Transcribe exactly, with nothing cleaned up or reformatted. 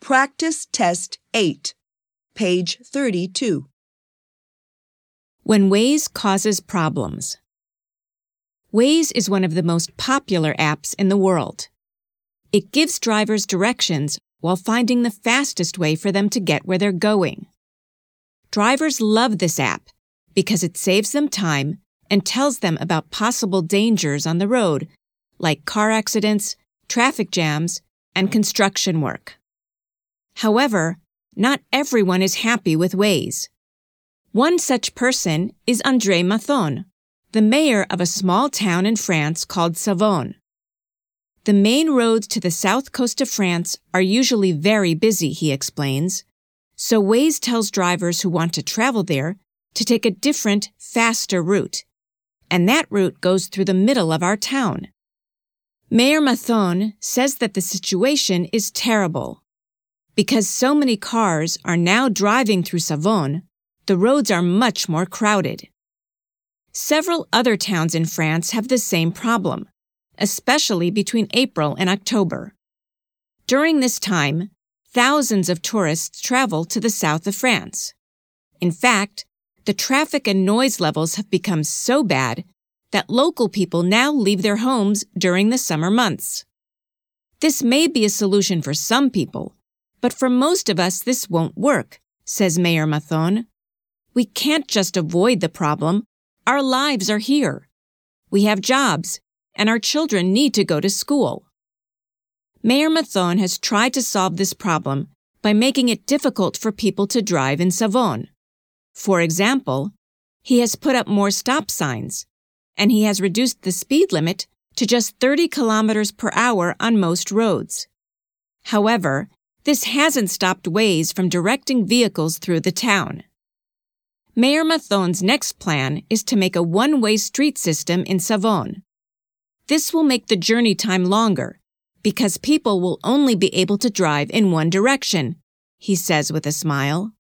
Practice Test eight, page thirty-two. When Waze causes problems. Waze is one of the most popular apps in the world. It gives drivers directions while finding the fastest way for them to get where they're going. Drivers love this app because it saves them time and tells them about possible dangers on the road, like car accidents, traffic jams, and construction work. However, not everyone is happy with Waze. One such person is André Mathon, the mayor of a small town in France called Savone. The main roads to the south coast of France are usually very busy, he explains, so Waze tells drivers who want to travel there to take a different, faster route, and that route goes through the middle of our town. Mayor Mathon says that the situation is terrible. Because so many cars are now driving through Savone, the roads are much more crowded. Several other towns in France have the same problem, especially between April and October. During this time, thousands of tourists travel to the south of France. In fact, the traffic and noise levels have become so bad that local people now leave their homes during the summer months. This may be a solution for some people, but for most of us this won't work, says Mayor Mathon. We can't just avoid the problem. Our lives are here. We have jobs, and our children need to go to school. Mayor Mathon has tried to solve this problem by making it difficult for people to drive in Savone. For example, he has put up more stop signs, and he has reduced the speed limit to just thirty kilometers per hour on most roads. However, this hasn't stopped Waze from directing vehicles through the town. Mayor Mathon's next plan is to make a one-way street system in Savone. This will make the journey time longer because people will only be able to drive in one direction, he says with a smile.